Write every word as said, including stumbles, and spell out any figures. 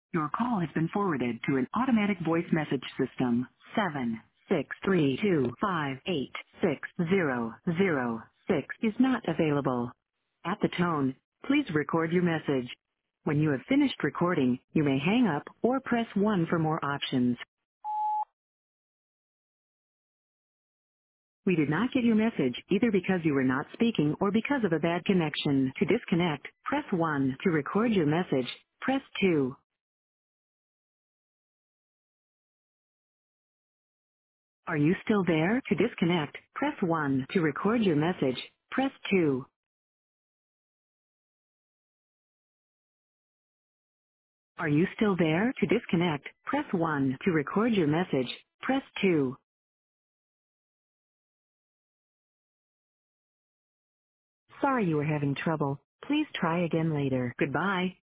Your call has been forwarded to an automatic voice message system. Seven six three two five eight six zero zero six is not available. At the tone, please record your message. When you have finished recording, you may hang up or press one for more options. We did not get your message either because you were not speaking or because of a bad connection. To disconnect, press one. To record your message, press two. Are you still there? To disconnect, press one. To record your message, press two. Are you still there? To disconnect, press one. To record your message, press two. Sorry you were having trouble. Please try again later. Goodbye.